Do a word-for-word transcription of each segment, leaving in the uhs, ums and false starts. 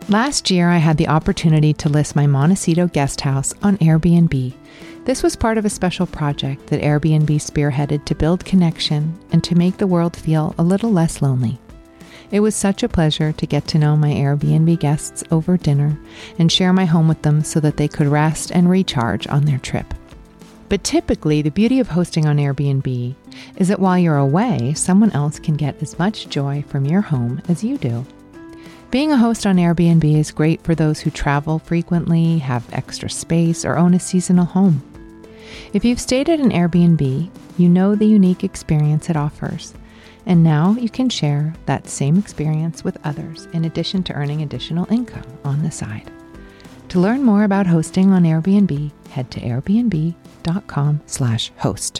Last year, I had the opportunity to list my Montecito guest house on Airbnb. This was part of a special project that Airbnb spearheaded to build connection and to make the world feel a little less lonely. It was such a pleasure to get to know my Airbnb guests over dinner and share my home with them so that they could rest and recharge on their trip. But typically, the beauty of hosting on Airbnb is that while you're away, someone else can get as much joy from your home as you do. Being a host on Airbnb is great for those who travel frequently, have extra space, or own a seasonal home. If you've stayed at an Airbnb, you know the unique experience it offers. And now you can share that same experience with others in addition to earning additional income on the side. To learn more about hosting on Airbnb, head to airbnb.com slash host.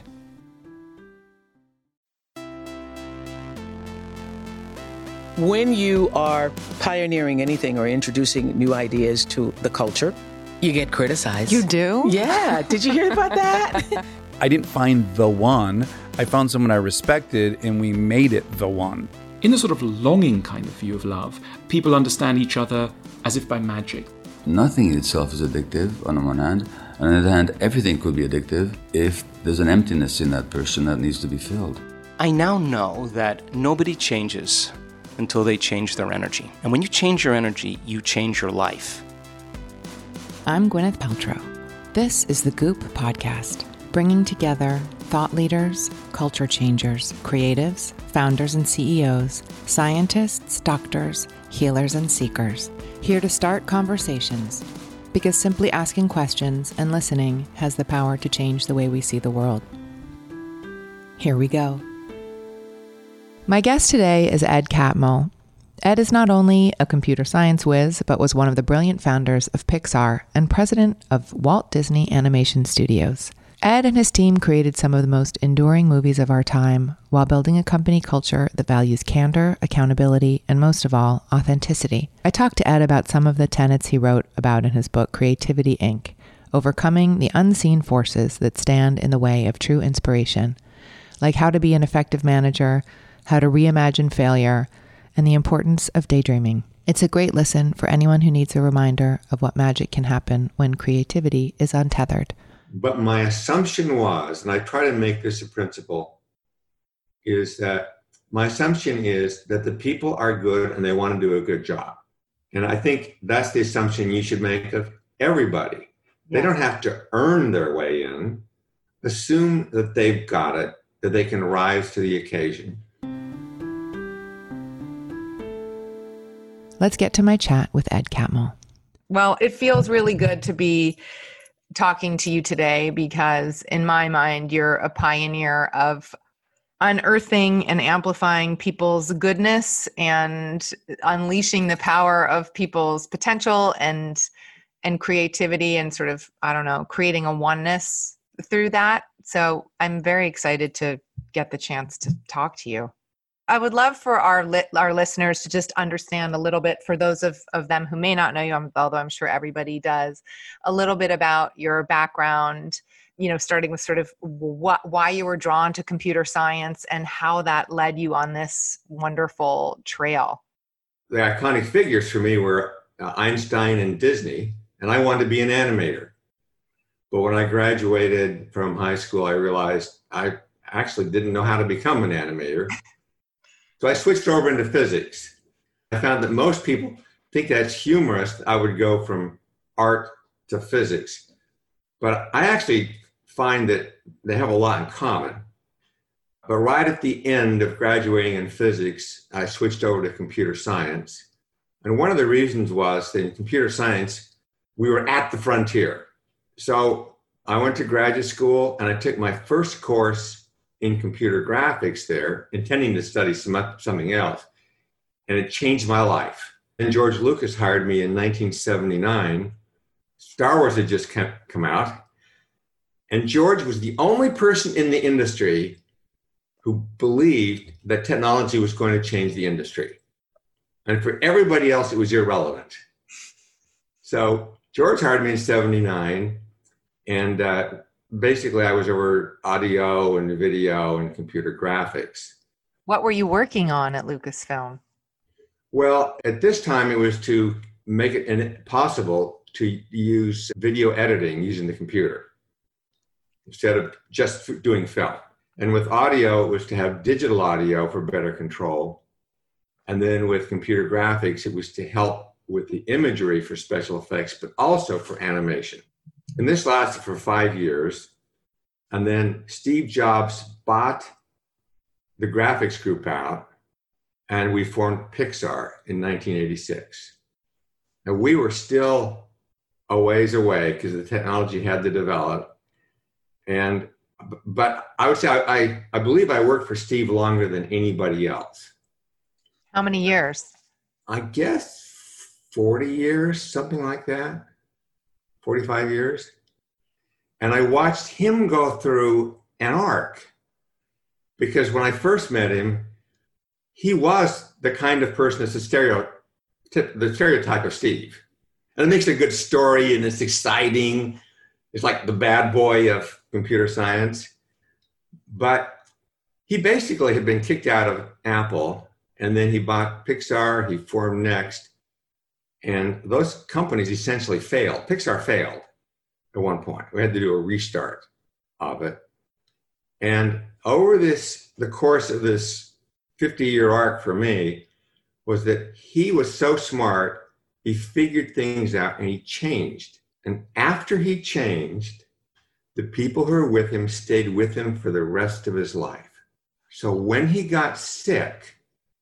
When you are pioneering anything or introducing new ideas to the culture, you get criticized. You do? Yeah. Did you hear about that? I didn't find the one. I found someone I respected, and we made it the one. In a sort of longing kind of view of love, people understand each other as if by magic. Nothing in itself is addictive on the one hand. On the other hand, everything could be addictive if there's an emptiness in that person that needs to be filled. I now know that nobody changes until they change their energy. And when you change your energy, you change your life. I'm Gwyneth Paltrow. This is the Goop Podcast, bringing together thought leaders, culture changers, creatives, founders and C E Os, scientists, doctors, healers and seekers, here to start conversations, because simply asking questions and listening has the power to change the way we see the world. Here we go. My guest today is Ed Catmull. Ed is not only a computer science whiz, but was one of the brilliant founders of Pixar and president of Walt Disney Animation Studios. Ed and his team created some of the most enduring movies of our time while building a company culture that values candor, accountability, and most of all, authenticity. I talked to Ed about some of the tenets he wrote about in his book, Creativity, Incorporated, overcoming the unseen forces that stand in the way of true inspiration, like how to be an effective manager, how to reimagine failure, and the importance of daydreaming. It's a great listen for anyone who needs a reminder of what magic can happen when creativity is untethered. But my assumption was, and I try to make this a principle, is that my assumption is that the people are good and they want to do a good job. And I think that's the assumption you should make of everybody. They don't have to earn their way in. Assume that they've got it, that they can rise to the occasion. Let's get to my chat with Ed Catmull. Well, it feels really good to be talking to you today because in my mind, you're a pioneer of unearthing and amplifying people's goodness and unleashing the power of people's potential and and creativity and sort of, I don't know, creating a oneness through that. So I'm very excited to get the chance to talk to you. I would love for our li- our listeners to just understand a little bit, for those of, of them who may not know you, although I'm sure everybody does, a little bit about your background, you know, starting with sort of what, why you were drawn to computer science and how that led you on this wonderful trail. The iconic figures for me were uh, Einstein and Disney, and I wanted to be an animator. But when I graduated from high school, I realized I actually didn't know how to become an animator. So I switched over into physics. I found that most people think that's humorous. I would go from art to physics. But I actually find that they have a lot in common. But right at the end of graduating in physics, I switched over to computer science. And one of the reasons was that in computer science, we were at the frontier. So I went to graduate school and I took my first course in computer graphics there, intending to study some, something else. And it changed my life. And George Lucas hired me in nineteen seventy-nine. Star Wars had just come out. And George was the only person in the industry who believed that technology was going to change the industry. And for everybody else, it was irrelevant. So George hired me in seventy-nine. And uh, basically, I was over audio and video and computer graphics. What were you working on at Lucasfilm? Well, at this time, it was to make it possible to use video editing using the computer instead of just doing film. And with audio, it was to have digital audio for better control. And then with computer graphics, it was to help with the imagery for special effects, but also for animation. And this lasted for five years. And then Steve Jobs bought the graphics group out, and we formed Pixar in nineteen eighty-six. And we were still a ways away because the technology had to develop. And, but I would say I, I, I believe I worked for Steve longer than anybody else. How many years? I guess forty years, something like that. forty-five years. And I watched him go through an arc, because when I first met him, he was the kind of person that's a stereotype, the stereotype of Steve. And it makes a good story, and it's exciting. It's like the bad boy of computer science. But he basically had been kicked out of Apple, and then he bought Pixar, he formed Next, and those companies essentially failed. Pixar failed at one point. We had to do a restart of it. And over this, the course of this fifty-year arc for me was that he was so smart, he figured things out, and he changed. And after he changed, the people who were with him stayed with him for the rest of his life. So when he got sick,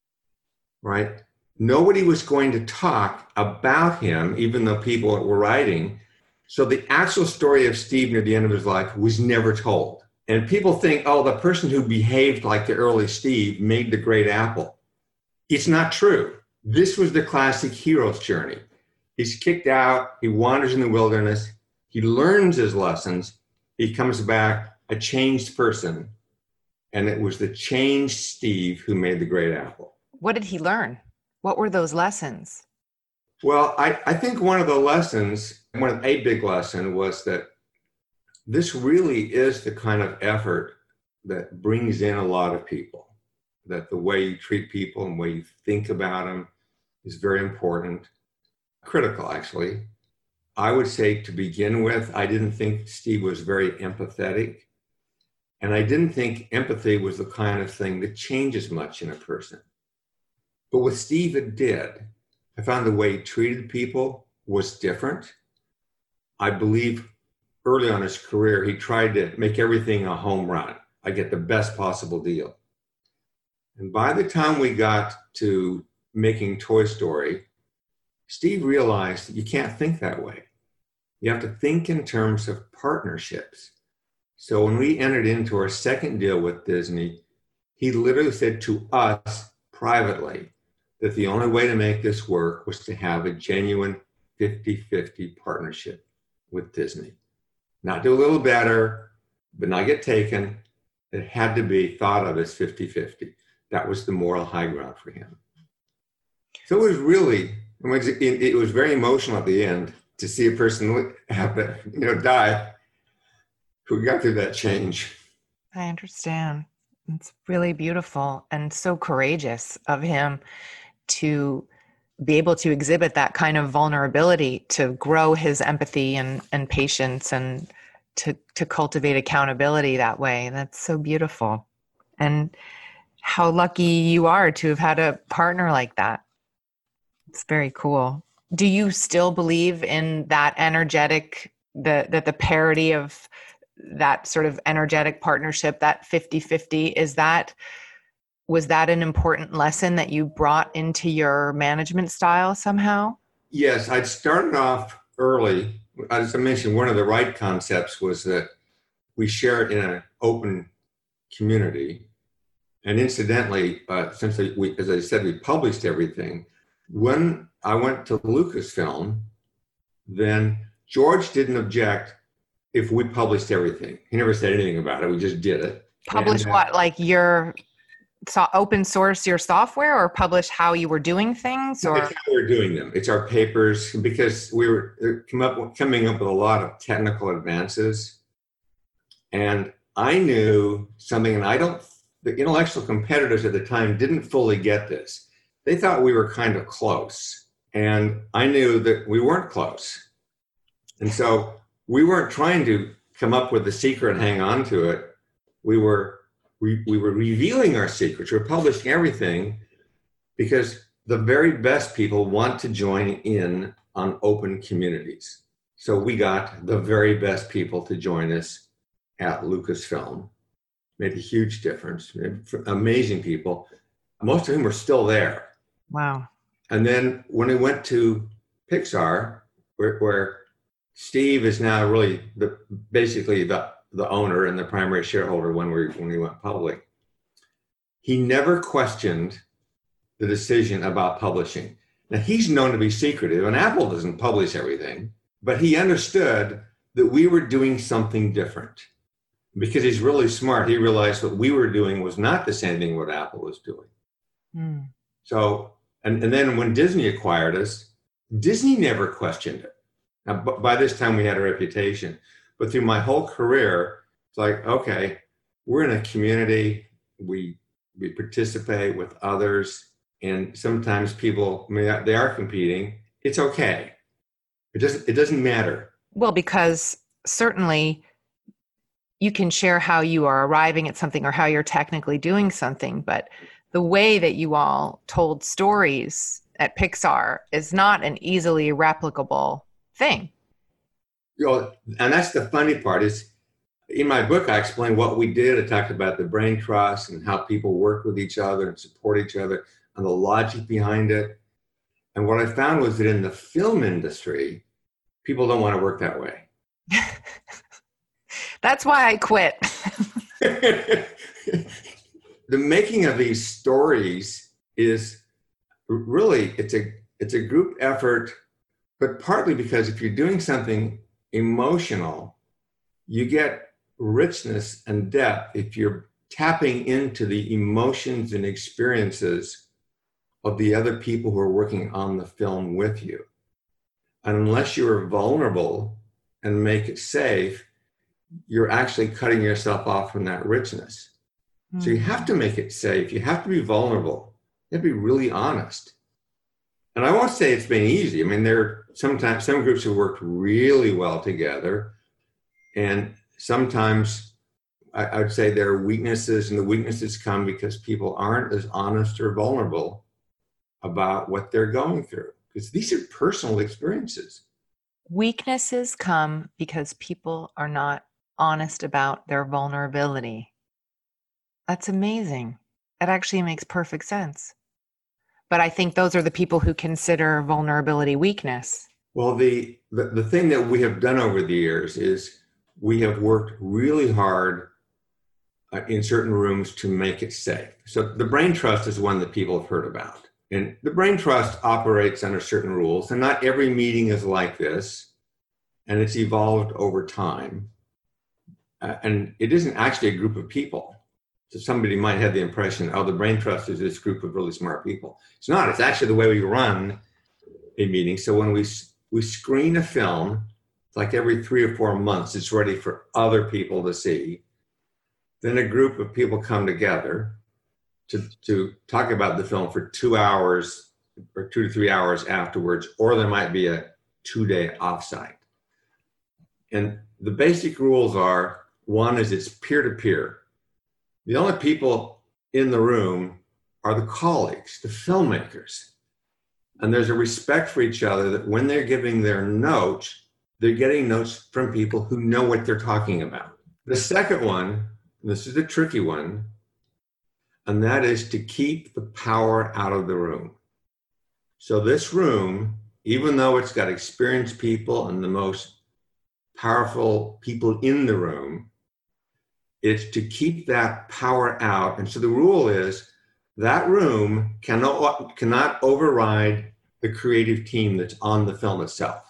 right, nobody was going to talk about him, even though people were writing. So the actual story of Steve near the end of his life was never told. And people think, oh, the person who behaved like the early Steve made the great apple. It's not true. This was the classic hero's journey. He's kicked out, he wanders in the wilderness, he learns his lessons, he comes back a changed person. And it was the changed Steve who made the great apple. What did he learn? What were those lessons? Well, I, I think one of the lessons, one of a big lesson was that this really is the kind of effort that brings in a lot of people, that the way you treat people and the way you think about them is very important, critical actually. I would say to begin with, I didn't think Steve was very empathetic. And I didn't think empathy was the kind of thing that changes much in a person. But with Steve, it did. I found the way he treated people was different. I believe early on in his career, he tried to make everything a home run. I get the best possible deal. And by the time we got to making Toy Story, Steve realized that you can't think that way. You have to think in terms of partnerships. So when we entered into our second deal with Disney, he literally said to us privately that the only way to make this work was to have a genuine fifty-fifty partnership with Disney. Not do a little better, but not get taken. It had to be thought of as fifty-fifty. That was the moral high ground for him. So it was really, it was very emotional at the end to see a person have to, you know, die who got through that change. I understand. It's really beautiful and so courageous of him to be able to exhibit that kind of vulnerability, to grow his empathy and, and patience, and to, to cultivate accountability that way. That's so beautiful. And how lucky you are to have had a partner like that. It's very cool. Do you still believe in that energetic, the, that the parity of that sort of energetic partnership, that fifty-fifty, is that, was that an important lesson that you brought into your management style somehow? Yes, I'd started off early. As I mentioned, one of the right concepts was that we share it in an open community. And incidentally, uh, since we, as I said, we published everything, when I went to Lucasfilm, then George didn't object if we published everything. He never said anything about it. We just did it. Publish and, uh, what? Like your so open source your software, or publish how you were doing things? Or it's how we were doing them. It's our papers, because we were come up, coming up with a lot of technical advances. And I knew something, and I don't, the intellectual competitors at the time didn't fully get this. They thought we were kind of close. And I knew that we weren't close. And so we weren't trying to come up with a secret and hang on to it. We were, we, we were revealing our secrets. We were publishing everything because the very best people want to join in on open communities. So we got the very best people to join us at Lucasfilm. Made a huge difference. Amazing people, most of whom are still there. Wow. And then when we went to Pixar, where, where Steve is now really the basically the, the owner and the primary shareholder when we when we went public, he never questioned the decision about publishing. Now, he's known to be secretive, and Apple doesn't publish everything, but he understood that we were doing something different. Because he's really smart, he realized what we were doing was not the same thing what Apple was doing. Mm. So, and, and then when Disney acquired us, Disney never questioned it. Now, b- by this time we had a reputation, but through my whole career, it's like, okay, we're in a community, we we participate with others, and sometimes people, I mean, they are competing. It's okay. It doesn't, it doesn't matter. Well, because certainly you can share how you are arriving at something or how you're technically doing something, but the way that you all told stories at Pixar is not an easily replicable thing. You know, and that's the funny part is, in my book, I explained what we did. I talked about the brain trust and how people work with each other and support each other and the logic behind it. And what I found was that in the film industry, people don't want to work that way. That's why I quit. The making of these stories is really, it's a it's a group effort, but partly because if you're doing something emotional, you get richness and depth if you're tapping into the emotions and experiences of the other people who are working on the film with you. And unless you're vulnerable and make it safe, you're actually cutting yourself off from that richness. Mm-hmm. So you have to make it safe. You have to be vulnerable. You have to be really honest. And I won't say it's been easy. I mean, there are sometimes some groups have worked really well together. And sometimes I, I would say there are weaknesses, and the weaknesses come because people aren't as honest or vulnerable about what they're going through. Because these are personal experiences. Weaknesses come because people are not honest about their vulnerability. That's amazing. It actually makes perfect sense. But I think those are the people who consider vulnerability weakness. Well, the, the, the thing that we have done over the years is we have worked really hard uh, in certain rooms to make it safe. So the brain trust is one that people have heard about. And the brain trust operates under certain rules, and not every meeting is like this, and it's evolved over time. Uh, and it isn't actually a group of people. So somebody might have the impression, oh, the brain trust is this group of really smart people. It's not. It's actually the way we run a meeting. So when we we screen a film, like every three or four months, it's ready for other people to see. Then a group of people come together to, to talk about the film for two hours or two to three hours afterwards, or there might be a two-day offsite. And the basic rules are, one is it's peer-to-peer. The only people in the room are the colleagues, the filmmakers. And there's a respect for each other that when they're giving their notes, they're getting notes from people who know what they're talking about. The second one, and this is the tricky one, and that is to keep the power out of the room. So this room, even though it's got experienced people and the most powerful people in the room, it's to keep that power out. And so the rule is that room cannot, cannot override the creative team that's on the film itself.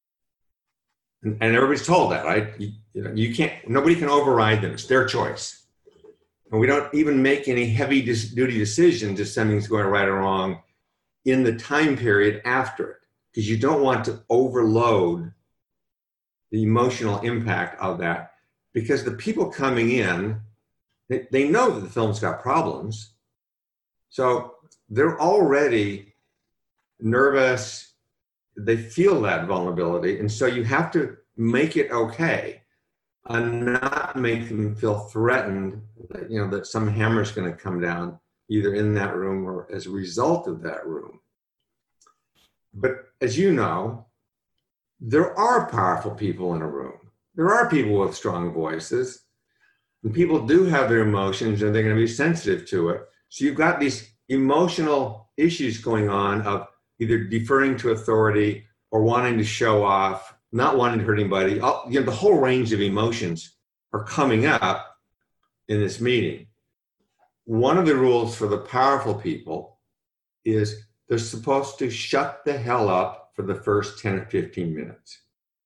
And, and everybody's told that, right? You, you know, you can't, nobody can override them. It's their choice. And we don't even make any heavy dis- duty decisions if something's going right or wrong in the time period after it, because you don't want to overload the emotional impact of that, because the people coming in, they, they know that the film's got problems. So they're already nervous, they feel that vulnerability. And so you have to make it okay and not make them feel threatened that, you know, that some hammer is going to come down either in that room or as a result of that room. But as you know, there are powerful people in a room. There are people with strong voices, and people do have their emotions and they're going to be sensitive to it. So you've got these emotional issues going on of either deferring to authority or wanting to show off, not wanting to hurt anybody. All, you know, the whole range of emotions are coming up in this meeting. One of the rules for the powerful people is they're supposed to shut the hell up for the first ten or fifteen minutes.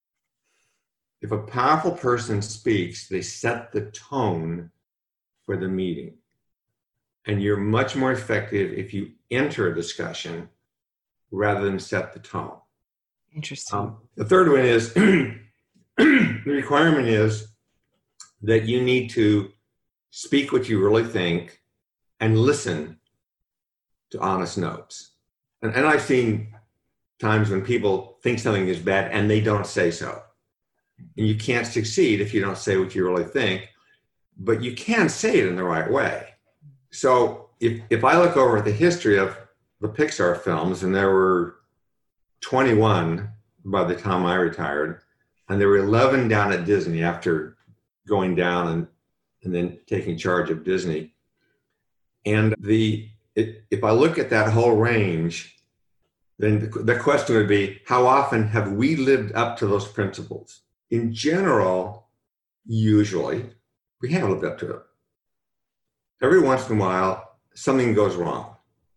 If a powerful person speaks, they set the tone for the meeting. And you're much more effective if you enter a discussion rather than set the tone. Interesting. Um, the third one is, the requirement is that you need to speak what you really think and listen to honest notes. And, and I've seen times when people think something is bad and they don't say so. And you can't succeed if you don't say what you really think, but you can say it in the right way. So if, if I look over at the history of the Pixar films, and there were twenty-one by the time I retired, and there were eleven down at Disney after going down and, and then taking charge of Disney. And the it, if I look at that whole range, then the, the question would be, how often have we lived up to those principles? In general, usually, we have lived up to it. Every once in a while, something goes wrong.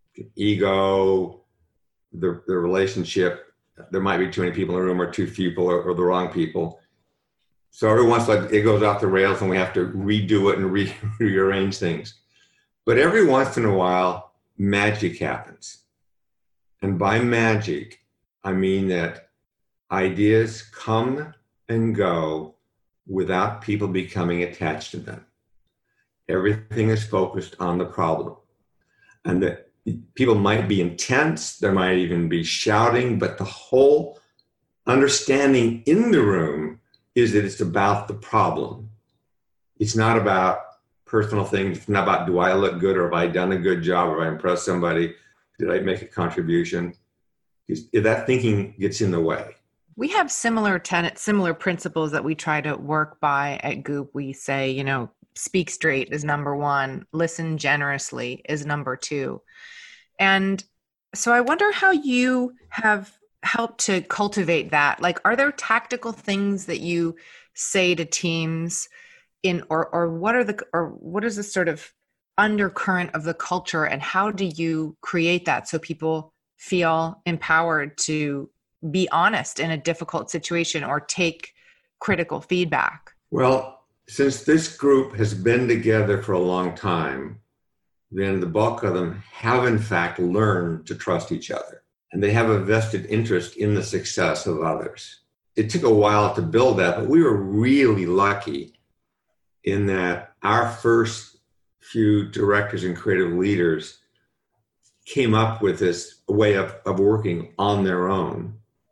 Ego, the, the relationship, there might be too many people in the room or too few people or, or the wrong people. So every once in a while, it goes off the rails and we have to redo it and re- rearrange things. But every once in a while, magic happens. And by magic, I mean that ideas come and go without people becoming attached to them. Everything is focused on the problem. And that people might be intense, there might even be shouting, but the whole understanding in the room is that it's about the problem. It's not about personal things. It's not about, do I look good, or have I done a good job, or have I impressed somebody? Did I make a contribution? If that thinking gets in the way. We have similar tenets, similar principles that we try to work by at Goop. We say, you know, speak straight is number one, listen generously is number two. And so I wonder how you have helped to cultivate that. Like, are there tactical things that you say to teams in, or, or what are the, or what is the sort of undercurrent of the culture, and how do you create that so people feel empowered to be honest in a difficult situation or take critical feedback? Well, since this group has been together for a long time, then the bulk of them have in fact learned to trust each other, and they have a vested interest in the success of others. It took a while to build that, but we were really lucky in that our first few directors and creative leaders came up with this way of, of working on their own.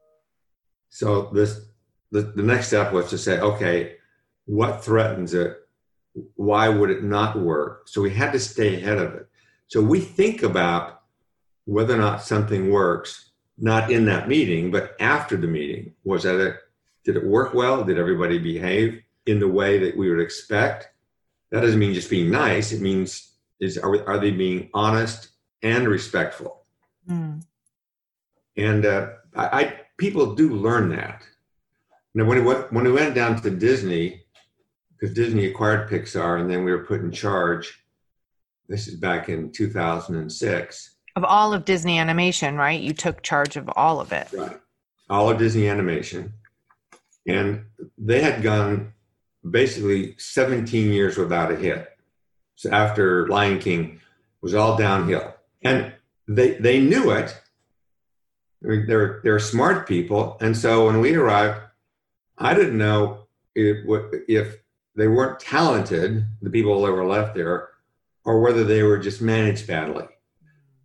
So this the, the next step was to say, okay, what threatens it? Why would it not work? So we had to stay ahead of it. So we think about whether or not something works, not in that meeting, but after the meeting. Was that it? Did it work well? Did everybody behave in the way that we would expect? That doesn't mean just being nice. It means, is are, we, are they being honest and respectful? Mm. And uh, I, I people do learn that. Now, when we went, when we went down to Disney, because Disney acquired Pixar, and then we were put in charge. This is back in two thousand six. Of all of Disney Animation, right? You took charge of all of it. Right. All of Disney Animation. And they had gone basically seventeen years without a hit. So after Lion King, it was all downhill. And they they knew it. They're, they're smart people. And so when we arrived, I didn't know if, if they weren't talented, the people that were left there, or whether they were just managed badly.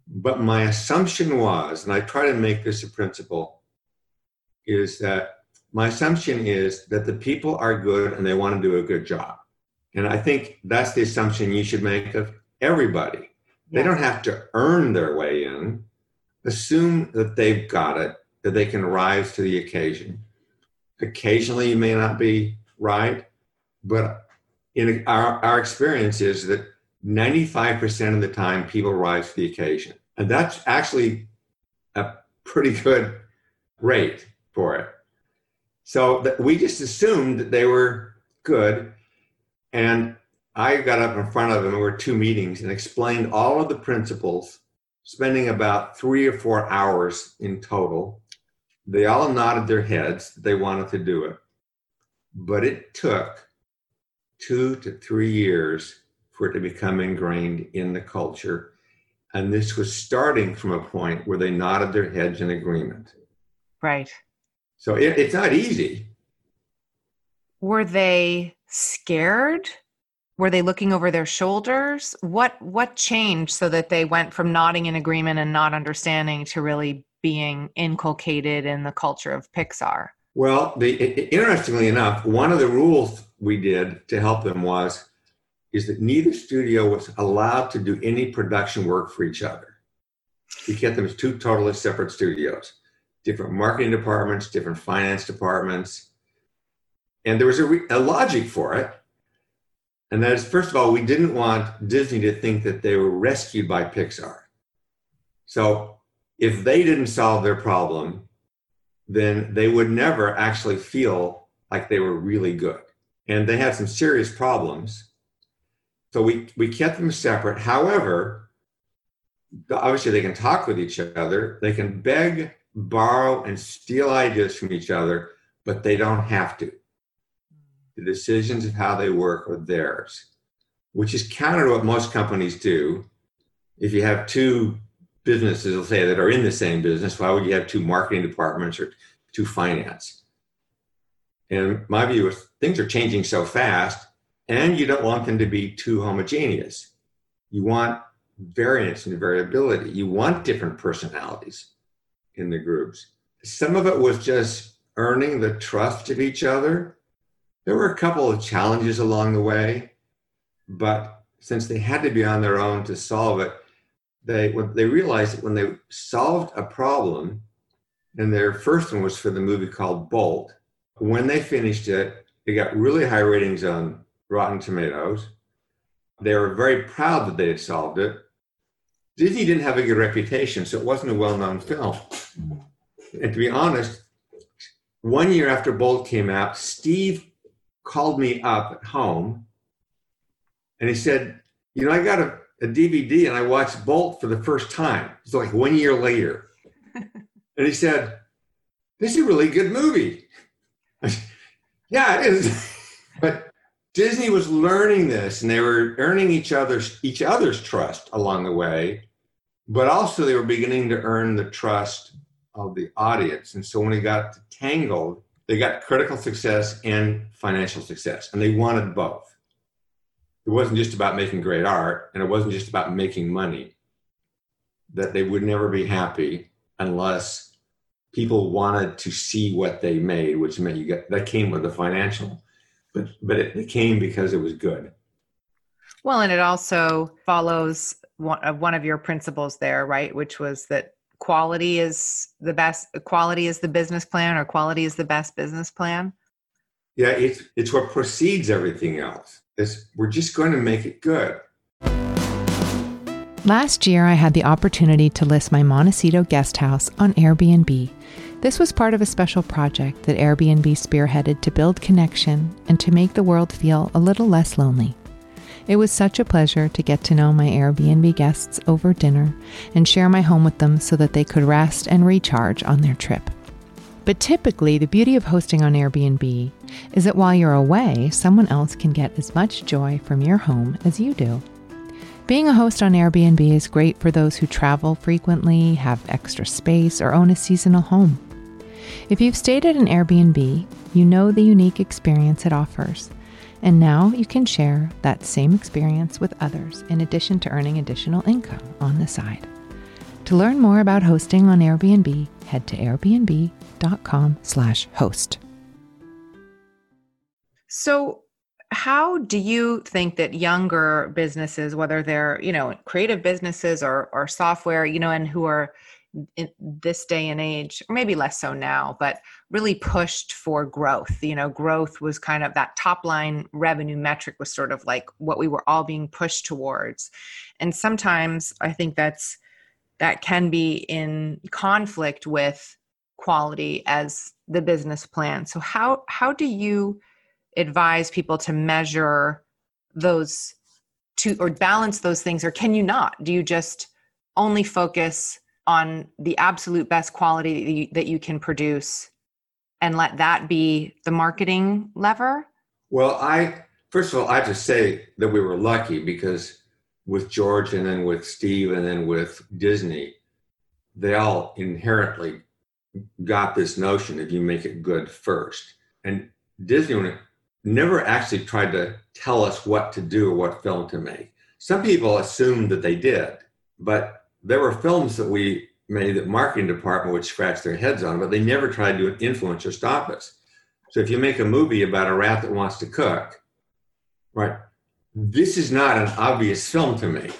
But my assumption was, and I try to make this a principle, is that my assumption is that the people are good and they want to do a good job. And I think that's the assumption you should make of everybody. Yes. They don't have to earn their way in. Assume that they've got it, that they can rise to the occasion. Occasionally you may not be right, but in our, our experience is that ninety-five percent of the time people rise to the occasion. And that's actually a pretty good rate for it. So that we just assumed that they were good. And I got up in front of them, there were two meetings, and explained all of the principles, spending about three or four hours in total. They all nodded their heads that they wanted to do it. But it took two to three years for it to become ingrained in the culture. And this was starting from a point where they nodded their heads in agreement. Right. So it, it's not easy. Were they scared? Were they looking over their shoulders? What what changed so that they went from nodding in agreement and not understanding to really being inculcated in the culture of Pixar? Well, the, interestingly enough, one of the rules we did to help them was is that neither studio was allowed to do any production work for each other. We kept them as two totally separate studios, different marketing departments, different finance departments. And there was a, re- a logic for it. And that is, first of all, we didn't want Disney to think that they were rescued by Pixar. So if they didn't solve their problem, then they would never actually feel like they were really good. And they had some serious problems. So we, we kept them separate. However, obviously they can talk with each other. They can beg, borrow, and steal ideas from each other, but they don't have to. The decisions of how they work are theirs, which is counter to what most companies do. If you have two businesses, let's say, that are in the same business, why would you have two marketing departments or two finance? And my view is things are changing so fast, and you don't want them to be too homogeneous. You want variance and variability. You want different personalities in the groups. Some of it was just earning the trust of each other. There were a couple of challenges along the way, but since they had to be on their own to solve it, they they realized that when they solved a problem, and their first one was for the movie called Bolt, when they finished it, they got really high ratings on Rotten Tomatoes. They were very proud that they had solved it. Disney didn't have a good reputation, so it wasn't a well-known film. And to be honest, one year after Bolt came out, Steve called me up at home and he said, you know, I got a, a D V D and I watched Bolt for the first time. It's like one year later. And he said, this is a really good movie. I said, yeah, it is. But Disney was learning this, and they were earning each other's each other's trust along the way, but also they were beginning to earn the trust of the audience. And so when it got to Tangled, they got critical success and financial success, and they wanted both. It wasn't just about making great art, and it wasn't just about making money, that they would never be happy unless people wanted to see what they made, which meant you got, that came with the financial, but, but it, it came because it was good. Well, and it also follows one of, one of your principles there, right? Which was that quality is the best, quality is the business plan, or quality is the best business plan. Yeah, it's, it's what precedes everything else. It's, we're just going to make it good. Last year, I had the opportunity to list my Montecito guest house on Airbnb. This was part of a special project that Airbnb spearheaded to build connection and to make the world feel a little less lonely. It was such a pleasure to get to know my Airbnb guests over dinner and share my home with them so that they could rest and recharge on their trip. But typically, the beauty of hosting on Airbnb is that while you're away, someone else can get as much joy from your home as you do. Being a host on Airbnb is great for those who travel frequently, have extra space, or own a seasonal home. If you've stayed at an Airbnb, you know the unique experience it offers. And now you can share that same experience with others in addition to earning additional income on the side. To learn more about hosting on Airbnb, head to airbnb.com slash host. So how do you think that younger businesses, whether they're, you know, creative businesses or, or software, you know, and who are in this day and age, or maybe less so now, but really pushed for growth? You know, growth was kind of that top line revenue metric was sort of like what we were all being pushed towards. And sometimes I think that's, that can be in conflict with quality as the business plan. So how, how do you advise people to measure those two or balance those things, or can you not? Do you just only focus on the absolute best quality that you, that you can produce and let that be the marketing lever? Well, I, first of all, I have to say that we were lucky because with George and then with Steve and then with Disney, they all inherently got this notion if you make it good first. And Disney never actually tried to tell us what to do or what film to make. Some people assumed that they did, but there were films that we made that marketing department would scratch their heads on, but they never tried to influence or stop us. So if you make a movie about a rat that wants to cook, right, this is not an obvious film to make.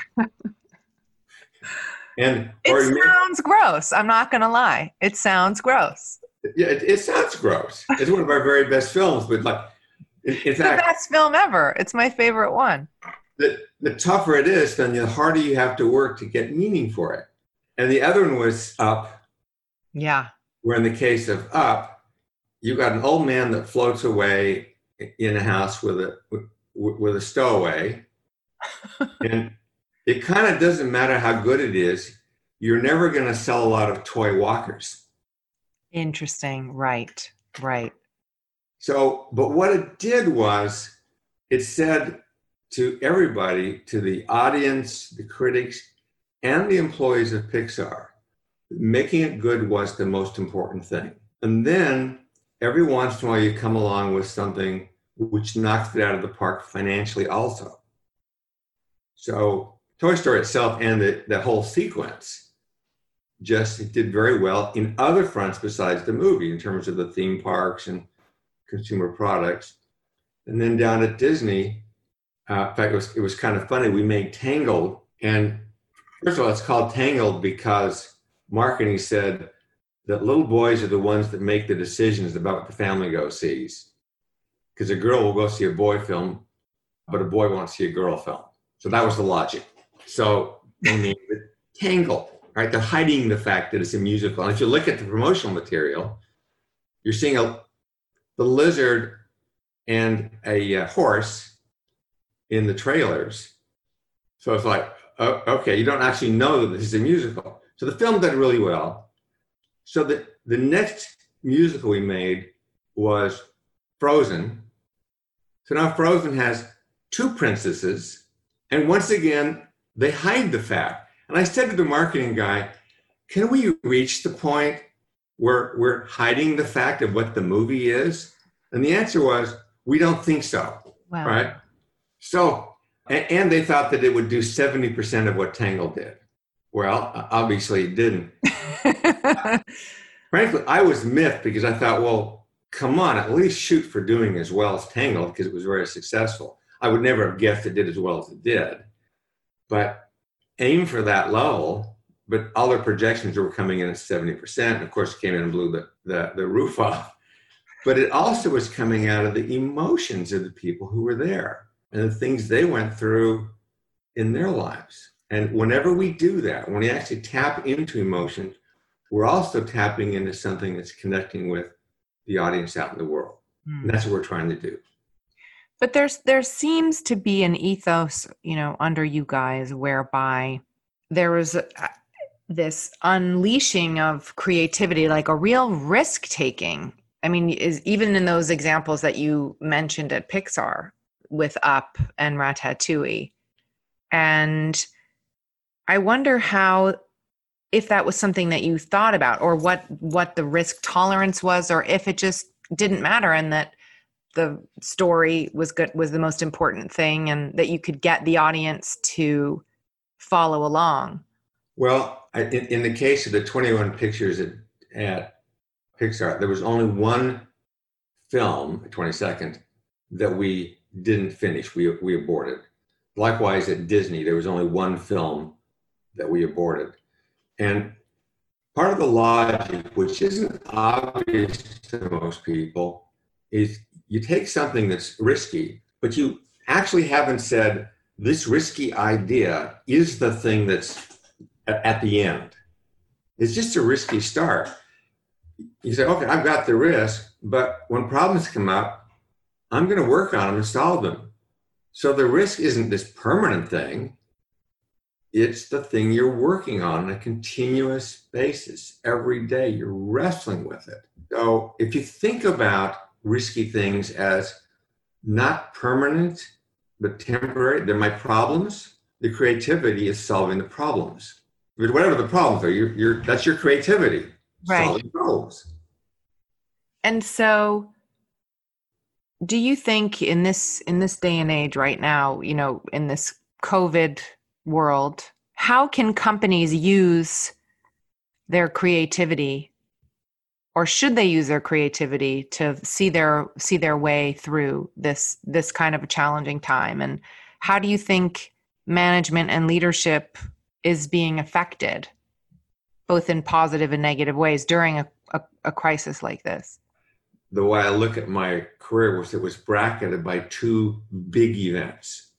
And it or sounds make, gross. I'm not going to lie. It sounds gross. Yeah, it, it sounds gross. It's one of our very best films, but like, in, in it's fact, the best film ever. It's my favorite one. The, the tougher it is, then the harder you have to work to get meaning for it. And the other one was Up. Yeah. Where in the case of Up, you got an old man that floats away in a house with a with, with a stowaway, and it kind of doesn't matter how good it is. You're never going to sell a lot of toy walkers. Interesting. Right. Right. So, but what it did was it said to everybody, to the audience, the critics, and the employees of Pixar, making it good was the most important thing. And then every once in a while you come along with something which knocks it out of the park financially also. So Toy Story itself and the, the whole sequence just did very well in other fronts besides the movie in terms of the theme parks and consumer products. And then down at Disney, uh, in fact, it was, it was kind of funny. We made Tangled, and first of all, it's called Tangled because marketing said that little boys are the ones that make the decisions about what the family goes sees. Because a girl will go see a boy film, but a boy won't see a girl film. So that was the logic. So they named it Tangled, right? They're hiding the fact that it's a musical. And if you look at the promotional material, you're seeing a the lizard and a uh, horse in the trailers. So it's like, oh, okay, you don't actually know that this is a musical. So the film did really well. So the, the next musical we made was Frozen. So now Frozen has two princesses. And once again, they hide the fact. And I said to the marketing guy, can we reach the point where we're hiding the fact of what the movie is? And the answer was, we don't think so. Wow. Right? So, and, and they thought that it would do seventy percent of what Tangled did. Well, obviously it didn't. Frankly, I was miffed because I thought, well, come on, at least shoot for doing as well as Tangled because it was very successful. I would never have guessed it did as well as it did. But aim for that level, but all their projections were coming in at seventy percent. And of course, it came in and blew the, the, the roof off. But it also was coming out of the emotions of the people who were there and the things they went through in their lives. And whenever we do that, when we actually tap into emotions, we're also tapping into something that's connecting with the audience out in the world. Mm. And that's what we're trying to do. But there's there seems to be an ethos, you know, under you guys whereby there was a, this unleashing of creativity, like a real risk taking. I mean, is even in those examples that you mentioned at Pixar with Up and Ratatouille. And I wonder how, if that was something that you thought about, or what, what the risk tolerance was, or if it just didn't matter and that the story was good, was the most important thing, and that you could get the audience to follow along. Well, I, in, in the case of the twenty-one pictures at, at Pixar, there was only one film, twenty-second, that we didn't finish. We, we aborted. Likewise, at Disney, there was only one film that we aborted. And part of the logic, which isn't obvious to most people, is you take something that's risky, but you actually haven't said, this risky idea is the thing that's at the end. It's just a risky start. You say, okay, I've got the risk, but when problems come up, I'm going to work on them and solve them. So the risk isn't this permanent thing. It's the thing you're working on on a continuous basis. Every day you're wrestling with it. So if you think about risky things as not permanent, but temporary, they're my problems. The creativity is solving the problems. But whatever the problems are, you're, you're, that's your creativity, right. Solving problems. And so do you think in this in this day and age right now, you know, in this COVID world, how can companies use their creativity, or should they use their creativity to see their see their way through this this kind of a challenging time? And how do you think management and leadership is being affected, both in positive and negative ways, during a, a, a crisis like this? The way I look at my career was it was bracketed by two big events.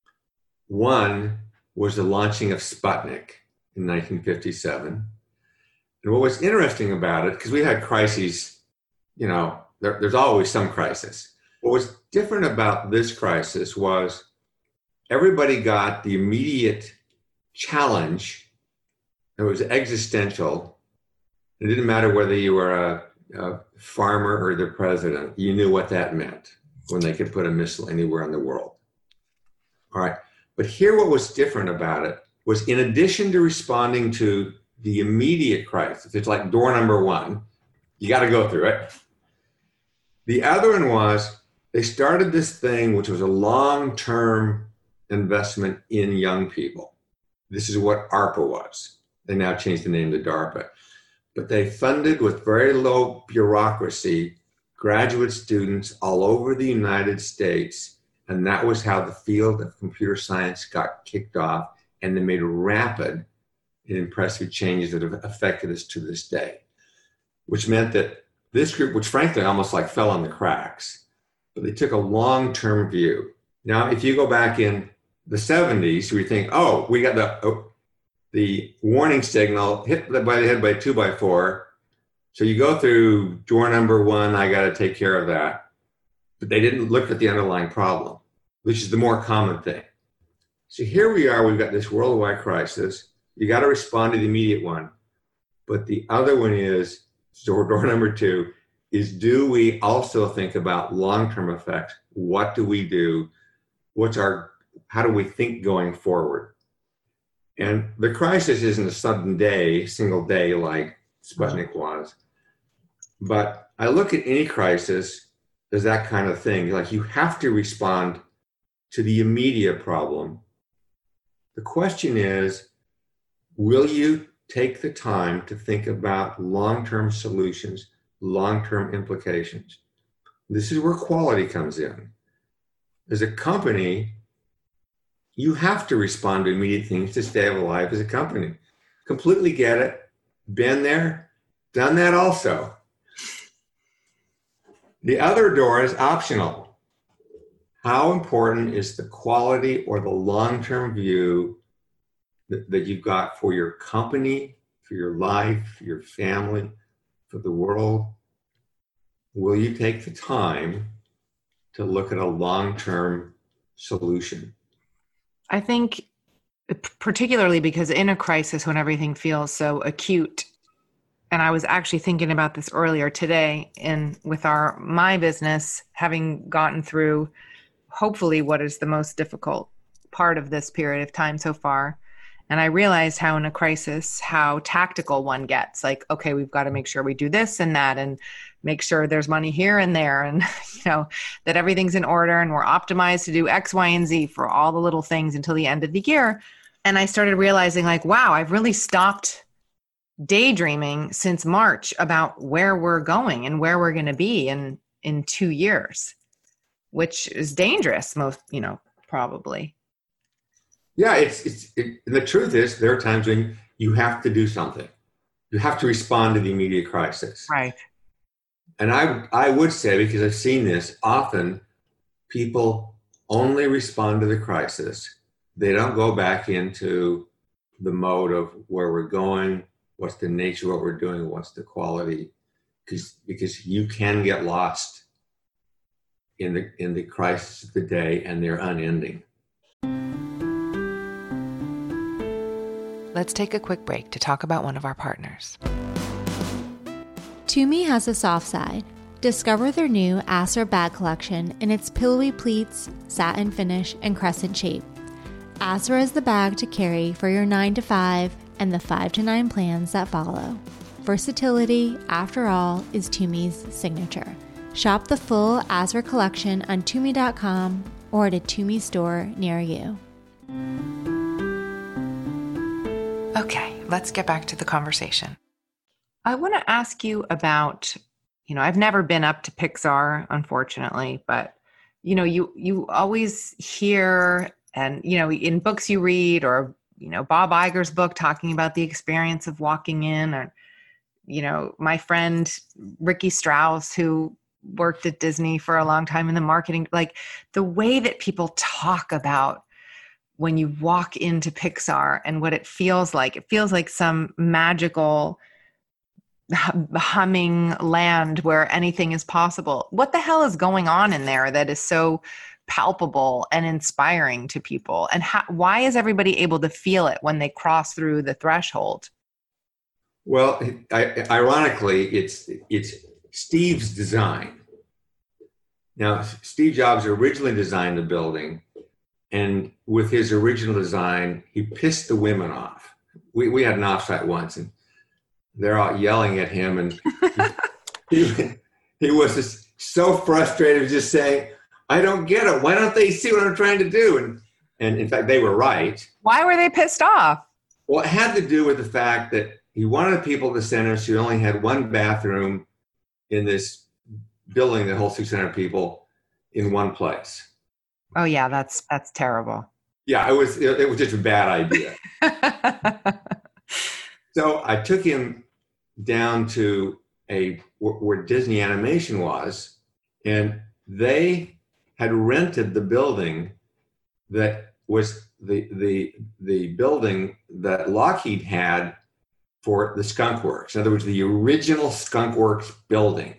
One was the launching of Sputnik in nineteen fifty-seven. And what was interesting about it, because we had crises, you know, there, there's always some crisis. What was different about this crisis was everybody got the immediate challenge. It was existential. It didn't matter whether you were a, a farmer or the president. You knew what that meant when they could put a missile anywhere in the world. All right. But here what was different about it was, in addition to responding to the immediate crisis, it's like door number one, you got to go through it. The other one was they started this thing, which was a long-term investment in young people. This is what ARPA was. They now changed the name to DARPA. But they funded with very low bureaucracy graduate students all over the United States. And that was how the field of computer science got kicked off. And they made rapid and impressive changes that have affected us to this day, which meant that this group, which frankly almost like fell on the cracks, but they took a long-term view. Now, if you go back in the seventies, we think, oh, we got the oh, the warning signal hit by the head by a two by four. So you go through door number one, I got to take care of that. But they didn't look at the underlying problem, which is the more common thing. So here we are, we've got this worldwide crisis. You got to respond to the immediate one. But the other one is, door, door number two, is do we also think about long-term effects? What do we do? What's our, how do we think going forward? And the crisis isn't a sudden day, single day like Sputnik was. But I look at any crisis as that kind of thing. Like, you have to respond to the immediate problem. The question is, will you take the time to think about long-term solutions, long-term implications? This is where quality comes in. As a company, you have to respond to immediate things to stay alive as a company. Completely get it. Been there, done that also. The other door is optional. How important is the quality or the long-term view that, that you've got for your company, for your life, for your family, for the world? Will you take the time to look at a long-term solution? I think particularly because in a crisis when everything feels so acute, and I was actually thinking about this earlier today in with our my business, having gotten through hopefully what is the most difficult part of this period of time so far. And I realized how in a crisis, how tactical one gets. Like, okay, we've got to make sure we do this and that and make sure there's money here and there, and you know, that everything's in order and we're optimized to do X, Y, and Z for all the little things until the end of the year. And I started realizing like, wow, I've really stopped daydreaming since March about where we're going and where we're going to be in, in two years, which is dangerous, most, you know, probably. Yeah, it's, it's it, the truth is there are times when you have to do something. You have to respond to the immediate crisis. Right. And I, I would say, because I've seen this, often people only respond to the crisis. They don't go back into the mode of where we're going, what's the nature of what we're doing, what's the quality, because because you can get lost in the in the crisis of the day, and they're unending. Let's take a quick break to talk about one of our partners. Tumi has a soft side. Discover their new Asra bag collection in its pillowy pleats, satin finish, and crescent shape. Asra is the bag to carry for your nine to five and the five to nine plans that follow. Versatility, after all, is Tumi's signature. Shop the full Asra collection on Tumi dot com or at a Tumi store near you. Okay, let's get back to the conversation. I want to ask you about, you know, I've never been up to Pixar, unfortunately, but, you know, you, you always hear, and, you know, in books you read, or, you know, Bob Iger's book talking about the experience of walking in, or, you know, my friend Ricky Strauss, who worked at Disney for a long time in the marketing, like the way that people talk about when you walk into Pixar and what it feels like, it feels like some magical humming land where anything is possible. What the hell is going on in there that is so palpable and inspiring to people? And how, why is everybody able to feel it when they cross through the threshold? Well, I, ironically, it's it's Steve's design. Now, Steve Jobs originally designed the building, and with his original design, he pissed the women off. We we had an offsite once, and they're all yelling at him, and he, he was just so frustrated, just saying, "I don't get it. Why don't they see what I'm trying to do?" And and in fact, they were right. Why were they pissed off? Well, it had to do with the fact that he wanted people to center, so he only had one bathroom in this building that holds six hundred people in one place. Oh yeah, that's that's terrible. Yeah, it was it, it was just a bad idea. So I took him down to a where Disney Animation was, and they had rented the building that was the the the building that Lockheed had for the Skunk Works. In other words, the original Skunk Works building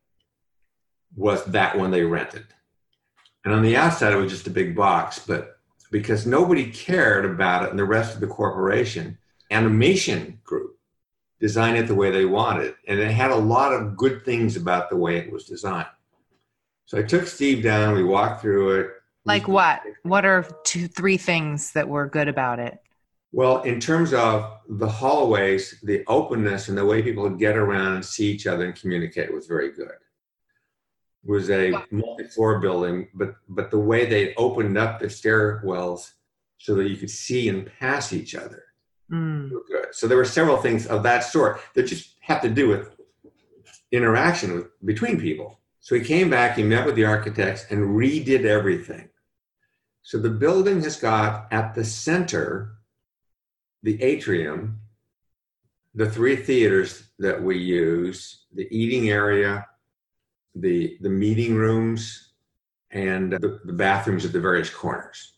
was that one they rented. And on the outside, it was just a big box, but because nobody cared about it and the rest of the corporation, Animation Group designed it the way they wanted. And it had a lot of good things about the way it was designed. So I took Steve down, we walked through it. Like what? What are two, three things that were good about it? Well, in terms of the hallways, the openness and the way people would get around and see each other and communicate was very good. It was a multi-floor building, but but the way they opened up the stairwells so that you could see and pass each other mm. were good. So there were several things of that sort that just have to do with interaction with, between people. So he came back, he met with the architects and redid everything. So the building has got at the center the atrium, the three theaters that we use, the eating area, the the meeting rooms, and the, the bathrooms at the various corners.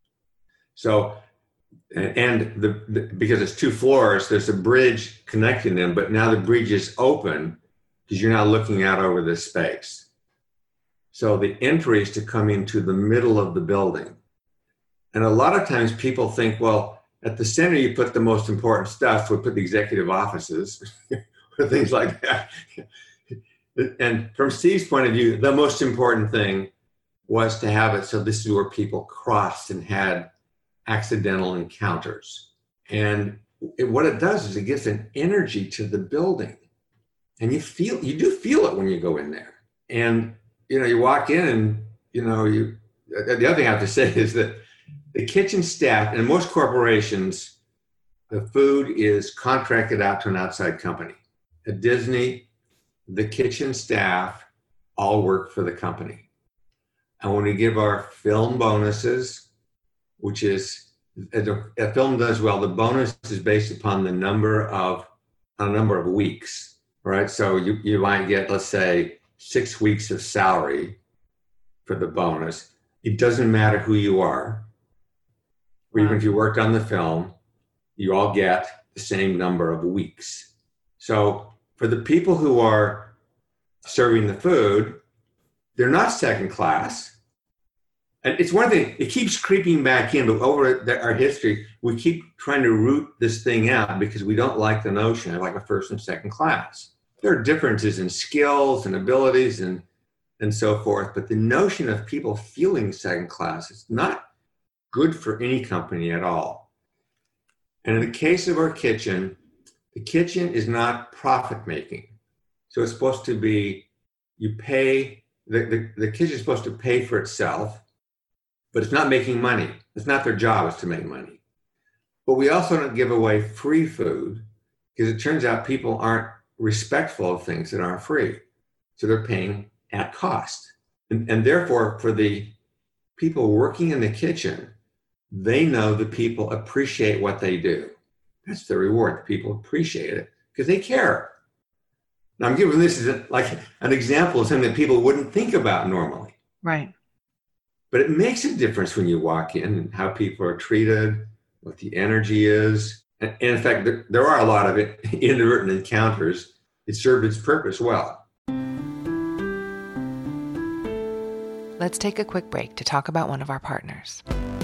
So, and the, the because it's two floors, there's a bridge connecting them, but now the bridge is open because you're now looking out over this space. So the entry is to come into the middle of the building. And a lot of times people think, well, at the center, you put the most important stuff. We put the executive offices or things like that. And from Steve's point of view, the most important thing was to have it so this is where people crossed and had accidental encounters. And it, what it does is it gives an energy to the building. And you feel, you do feel it when you go in there. And, you know, you walk in and, you know, you, the other thing I have to say is that the kitchen staff, in most corporations, the food is contracted out to an outside company. At Disney, the kitchen staff all work for the company. And when we give our film bonuses, which is, as a, a film does well, the bonus is based upon the number of, a number of weeks, right? So you, you might get, let's say, six weeks of salary for the bonus. It doesn't matter who you are, or even if you worked on the film, you all get the same number of weeks. So for the people who are serving the food, they're not second class. And it's one thing, it keeps creeping back in, but over the, our history, we keep trying to root this thing out because we don't like the notion of like a first and second class. There are differences in skills and abilities and, and so forth, but the notion of people feeling second class is not good for any company at all. And in the case of our kitchen, the kitchen is not profit making. So it's supposed to be, you pay, the, the, the kitchen is supposed to pay for itself, but it's not making money. It's not their job, is to make money. But we also don't give away free food because it turns out people aren't respectful of things that aren't free. So they're paying at cost. And, and therefore, for the people working in the kitchen, they know the people appreciate what they do. That's the reward. The people appreciate it because they care. Now, I'm giving this as a, like an example of something that people wouldn't think about normally. Right. But it makes a difference when you walk in and how people are treated, what the energy is. And, and in fact, there, there are a lot of it, inadvertent encounters. It served its purpose well. Let's take a quick break to talk about one of our partners.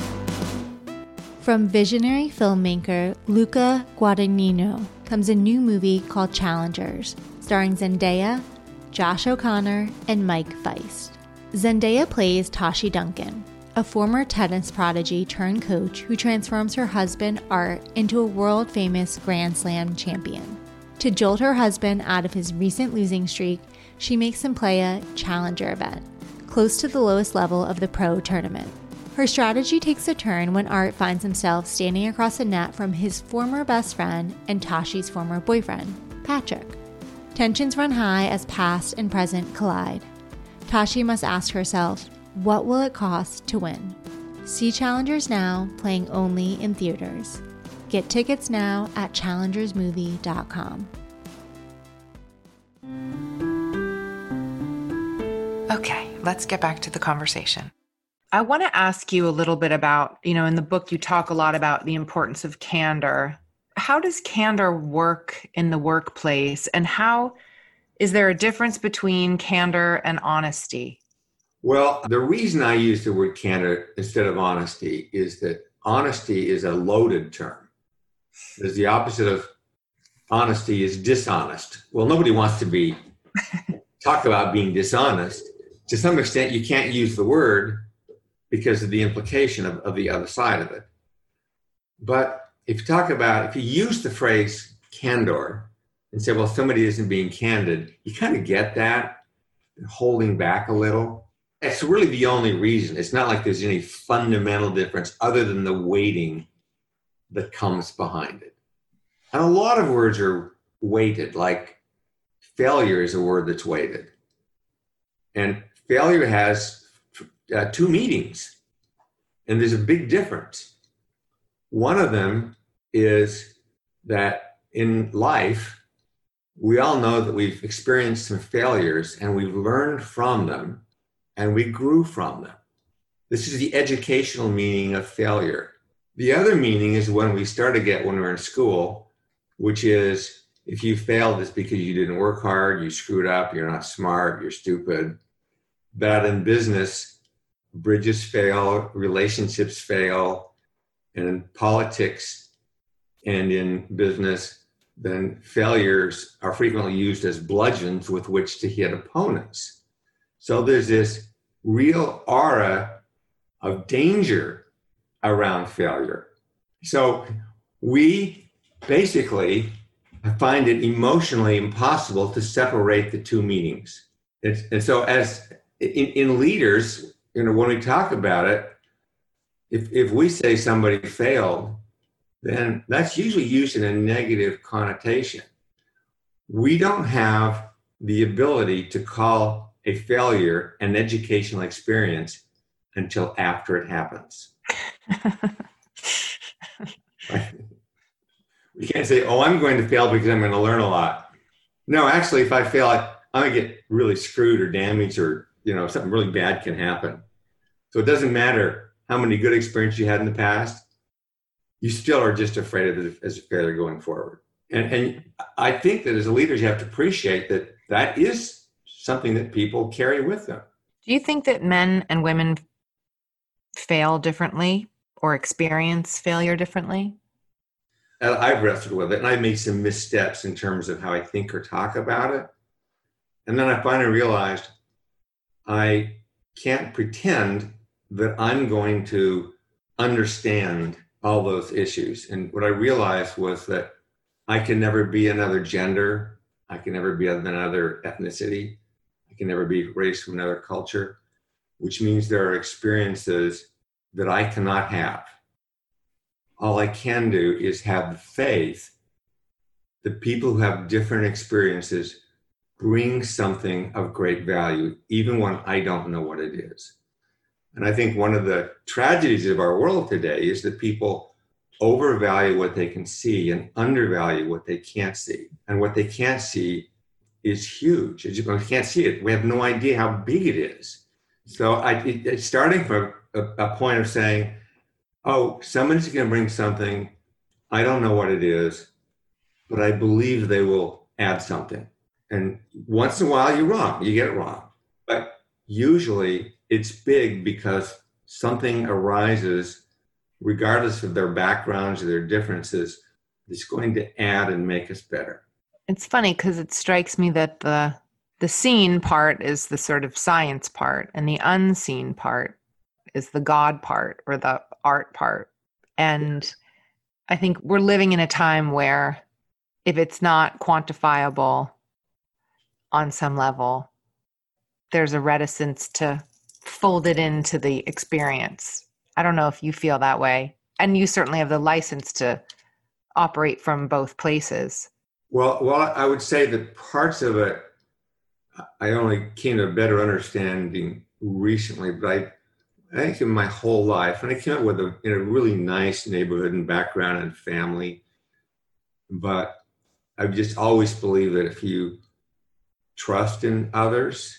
From visionary filmmaker Luca Guadagnino comes a new movie called Challengers, starring Zendaya, Josh O'Connor, and Mike Feist. Zendaya plays Tashi Duncan, a former tennis prodigy turned coach who transforms her husband Art into a world-famous Grand Slam champion. To jolt her husband out of his recent losing streak, she makes him play a challenger event, close to the lowest level of the pro tournament. Her strategy takes a turn when Art finds himself standing across the net from his former best friend and Tashi's former boyfriend, Patrick. Tensions run high as past and present collide. Tashi must ask herself, what will it cost to win? See Challengers now, playing only in theaters. Get tickets now at challengers movie dot com. Okay, let's get back to the conversation. I want to ask you a little bit about, you know, in the book, you talk a lot about the importance of candor. How does candor work in the workplace, and how is there a difference between candor and honesty? Well, the reason I use the word candor instead of honesty is that honesty is a loaded term. There's the opposite of honesty is dishonest. Well, nobody wants to be talk about being dishonest. To some extent, you can't use the word because of the implication of, of the other side of it. But if you talk about, if you use the phrase candor and say, well, somebody isn't being candid, you kind of get that, holding back a little. It's really the only reason. It's not like there's any fundamental difference other than the weighting that comes behind it. And a lot of words are weighted, like failure is a word that's weighted. And failure has uh, two meanings, and there's a big difference. One of them is that in life, we all know that we've experienced some failures and we've learned from them and we grew from them. This is the educational meaning of failure. The other meaning is when we start to get when we're in school, which is if you failed, it's because you didn't work hard, you screwed up, you're not smart, you're stupid. But in business, bridges fail, relationships fail, and in politics and in business, then failures are frequently used as bludgeons with which to hit opponents. So there's this real aura of danger around failure. So we basically find it emotionally impossible to separate the two meanings. It's, and so as in, in leaders, you know, when we talk about it, if, if we say somebody failed, then that's usually used in a negative connotation. We don't have the ability to call a failure an educational experience until after it happens. We can't say, oh, I'm going to fail because I'm going to learn a lot. No, actually, if I fail, I, I'm going to get really screwed or damaged, or, you know, something really bad can happen. So it doesn't matter how many good experiences you had in the past. You still are just afraid of it as a failure going forward. And, and I think that as leaders, you have to appreciate that that is something that people carry with them. Do you think that men and women fail differently or experience failure differently? I've wrestled with it, and I've made some missteps in terms of how I think or talk about it. And then I finally realized I can't pretend that I'm going to understand all those issues. And what I realized was that I can never be another gender. I can never be another ethnicity. I can never be raised from another culture, which means there are experiences that I cannot have. All I can do is have the faith that people who have different experiences bring something of great value, even when I don't know what it is. And I think one of the tragedies of our world today is that people overvalue what they can see and undervalue what they can't see. And what they can't see is huge. As you can't see it, we have no idea how big it is. So I, it, it's starting from a, a point of saying, oh, somebody's going to bring something, I don't know what it is, but I believe they will add something. And once in a while, you're wrong. You get it wrong. But usually, it's big because something arises, regardless of their backgrounds or their differences, that's going to add and make us better. It's funny because it strikes me that the the seen part is the sort of science part, and the unseen part is the God part or the art part. And I think we're living in a time where if it's not quantifiable on some level, there's a reticence to fold it into the experience. I don't know if you feel that way. And you certainly have the license to operate from both places. Well, well, I would say that parts of it, I only came to a better understanding recently, but I, I think in my whole life, and I came up with a, in a really nice neighborhood and background and family, but I've just always believed that if you trust in others,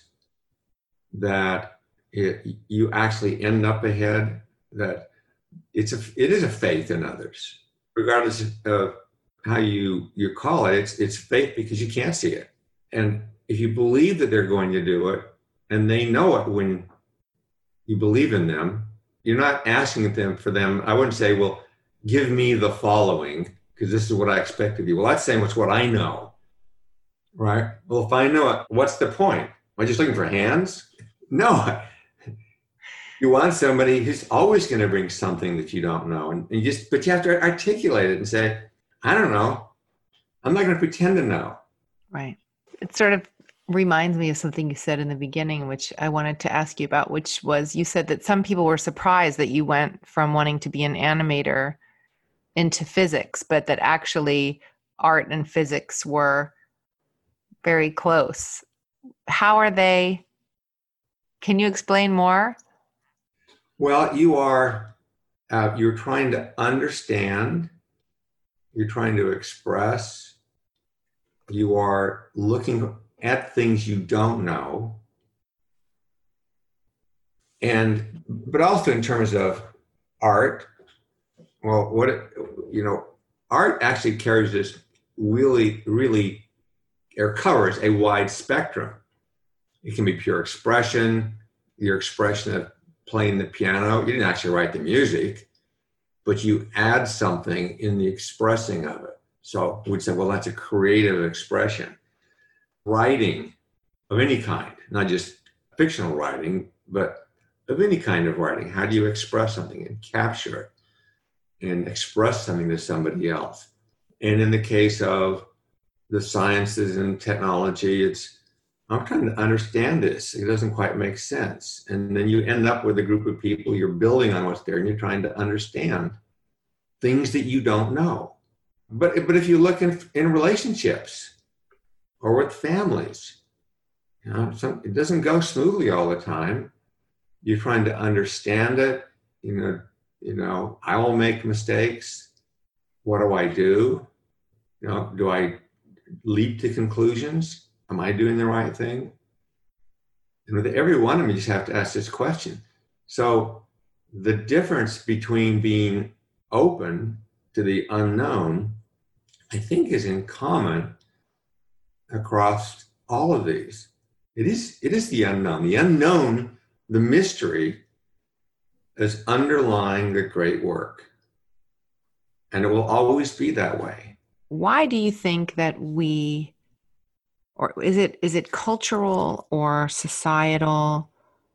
that it, you actually end up ahead, that it's a, it is a faith in others, regardless of how you, you call it, it's, it's faith because you can't see it. And if you believe that they're going to do it, and they know it when you believe in them, you're not asking them for them. I wouldn't say, well, give me the following, because this is what I expect of you. Well, that's saying what's what I know, right? Well, if I know it, what's the point? Am I just looking for hands? No. You want somebody who's always going to bring something that you don't know. And, and you just, but you have to articulate it and say, I don't know. I'm not going to pretend to know. Right. It sort of reminds me of something you said in the beginning, which I wanted to ask you about, which was you said that some people were surprised that you went from wanting to be an animator into physics, but that actually art and physics were very close. How are they? Can you explain more? Well, you are, uh, you're trying to understand, you're trying to express, you are looking at things you don't know. And, but also in terms of art, well, what, it, you know, art actually carries this really, really, or covers a wide spectrum. It can be pure expression, your expression of playing the piano. You didn't actually write the music, but you add something in the expressing of it. So we'd say, well, that's a creative expression. Writing of any kind, not just fictional writing, but of any kind of writing. How do you express something and capture it and express something to somebody else? And in the case of the sciences and technology, it's I'm trying to understand this. It doesn't quite make sense. And then you end up with a group of people, you're building on what's there, and you're trying to understand things that you don't know. But, but if you look in, in relationships or with families, you know, some, it doesn't go smoothly all the time. You're trying to understand it. You know, you know, I will make mistakes. What do I do? You know, do I leap to conclusions? Am I doing the right thing? And with every one of them, you just have to ask this question. So the difference between being open to the unknown, I think, is in common across all of these. It is, it is the unknown. The unknown, the mystery, is underlying the great work. And it will always be that way. Why do you think that we, or is it is it cultural or societal?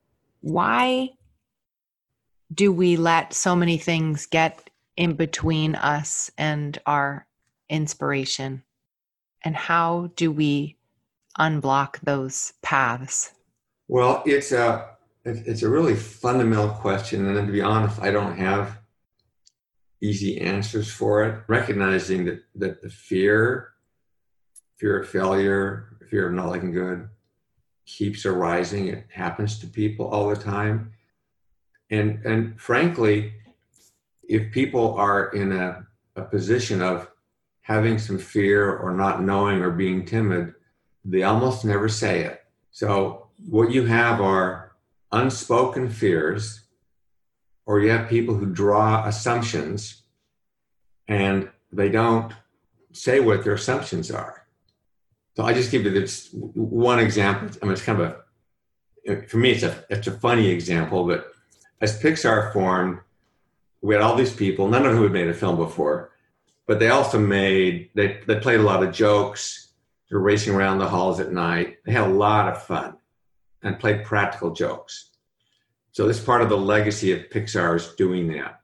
Why do we let so many things get in between us and our inspiration? And how do we unblock those paths? Well, it's a it's a really fundamental question, and to be honest, I don't have easy answers for it. Recognizing that that the fear, fear of failure, fear of not looking good, keeps arising. It happens to people all the time, and and frankly, if people are in a, a position of having some fear or not knowing or being timid, they almost never say it. So what you have are unspoken fears, or you have people who draw assumptions and they don't say what their assumptions are. So I just give you this one example. I mean, it's kind of a, for me, it's a, it's a funny example, but as Pixar formed, we had all these people, none of whom had made a film before, but they also made, they, they played a lot of jokes. They were racing around the halls at night. They had a lot of fun and played practical jokes. So this is part of the legacy of Pixar, is doing that.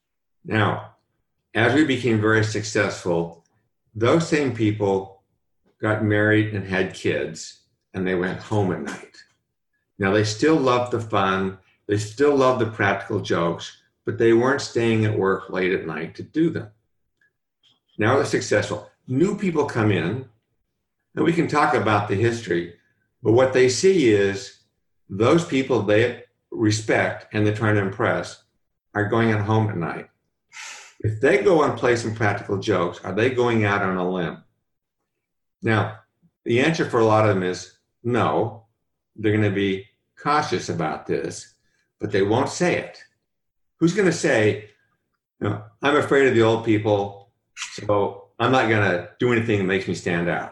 Now, as we became very successful, those same people got married and had kids, and they went home at night. Now, they still loved the fun. They still loved the practical jokes, but they weren't staying at work late at night to do them. Now they're successful. New people come in, and we can talk about the history, but what they see is those people they respect and they're trying to impress are going at home at night. If they go and play some practical jokes, are they going out on a limb? Now, the answer for a lot of them is no. They're going to be cautious about this, but they won't say it. Who's going to say, you know, I'm afraid of the old people, so I'm not going to do anything that makes me stand out?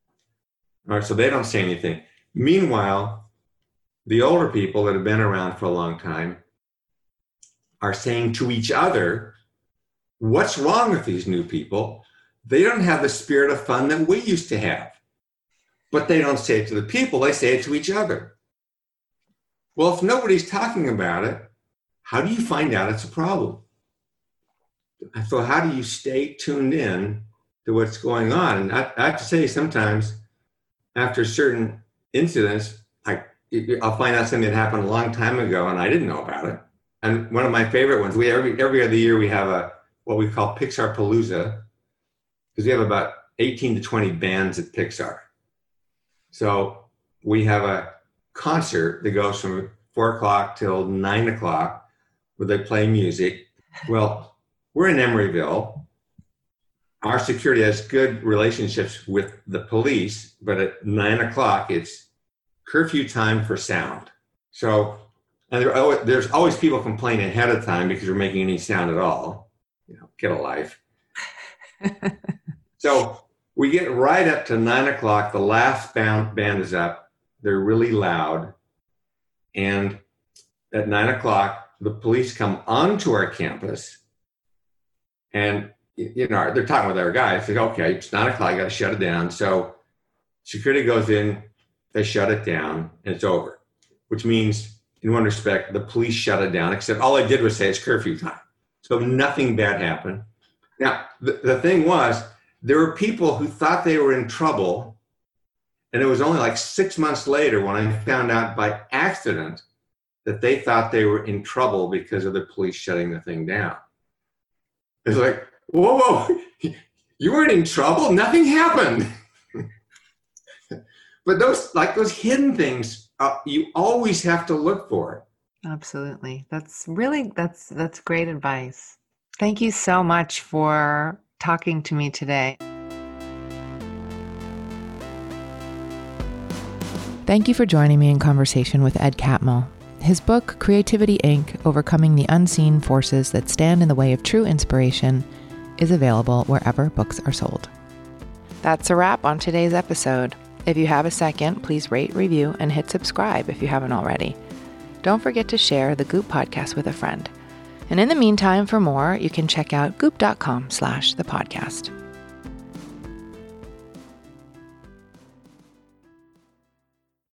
All right, so they don't say anything. Meanwhile, the older people that have been around for a long time are saying to each other, what's wrong with these new people? They don't have the spirit of fun that we used to have. But they don't say it to the people, they say it to each other. Well, if nobody's talking about it, how do you find out it's a problem? So how do you stay tuned in to what's going on? And I, I have to say, sometimes after certain incidents, I, I'll find out something that happened a long time ago and I didn't know about it. And one of my favorite ones, we every every other year we have a what we call Pixar Palooza, because we have about eighteen to twenty bands at Pixar. So we have a concert that goes from four o'clock till nine o'clock where they play music. Well, we're in Emeryville. Our security has good relationships with the police, but at nine o'clock, it's curfew time for sound. So and there, oh, there's always people complaining ahead of time because we're making any sound at all. You know, get a life. So we get right up to nine o'clock. The last band, band is up. They're really loud. And at nine o'clock, the police come onto our campus. And, you know, they're talking with our guys. They go, okay, it's nine o'clock. I got to shut it down. So security goes in. They shut it down. And it's over. Which means, in one respect, the police shut it down. Except all I did was say it's curfew time. So nothing bad happened. Now, the, the thing was, there were people who thought they were in trouble, And it was only like six months later when I found out by accident that they thought they were in trouble because of the police shutting the thing down. It's like, whoa, whoa, you weren't in trouble. Nothing happened. But those, like those hidden things, uh, you always have to look for. Absolutely. That's really, that's, that's great advice. Thank you so much for talking to me today. Thank you for joining me in conversation with Ed Catmull. His book, Creativity Incorporated, Overcoming the Unseen Forces That Stand in the Way of True Inspiration, is available wherever books are sold. That's a wrap on today's episode. If you have a second, please rate, review, and hit subscribe if you haven't already. Don't forget to share the Goop podcast with a friend. And in the meantime, for more, you can check out goop dot com slash the podcast.